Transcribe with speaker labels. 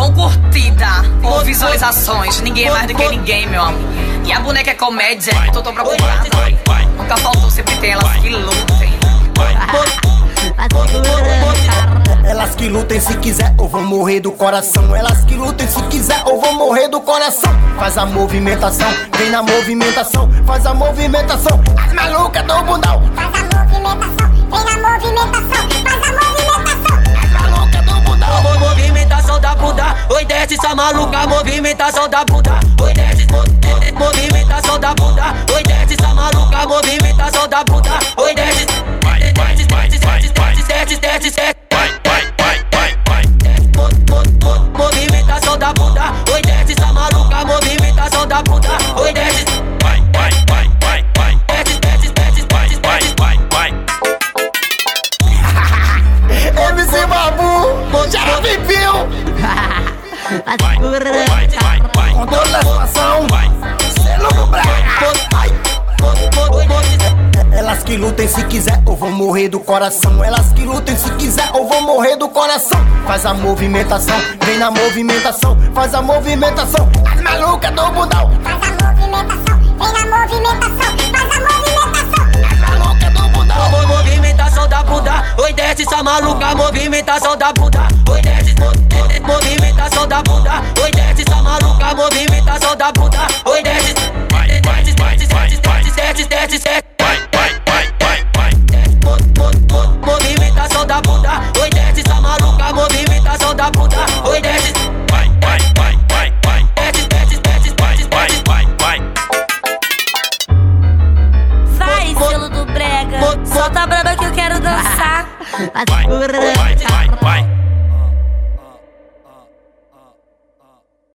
Speaker 1: Com curtida, com visualizações. Ninguém é mais do que ninguém, meu amor. E a boneca é comédia, eu tô preocupada. Nunca faltou, sempre tem elas que lutem.
Speaker 2: Elas que lutem se quiser ou vão morrer do coração. Elas que lutem se quiser ou vão morrer do coração. Faz a movimentação, vem na movimentação. Faz a movimentação, as malucas do bundão.
Speaker 3: Faz a movimentação, vem na movimentação. Faz a movimentação,
Speaker 2: as malucas do bundão.
Speaker 4: Movimentação da bunda, oi desce essa maluca. Movimentação da bunda, oi desce. Movimentação da bunda, oi desce essa maluca. Movimentação da bunda, oi desce. Movimentação da bunda, oi desce essa maluca. Movimentação da bunda, oi desce.
Speaker 2: MC Babu, já viveu. Controle a situação, selo no braço. Elas que lutem se quiser ou vão morrer do coração. Elas que lutem se quiser ou vão morrer do coração. Faz a movimentação, vem na movimentação. Faz a movimentação, as malucas do bundão.
Speaker 3: faz a movimentação, vem na movimentação. Faz a movimentação,
Speaker 2: as malucas do bundão.
Speaker 4: Movimentação da bunda, oi desce essa maluca. Movimentação da bunda, oi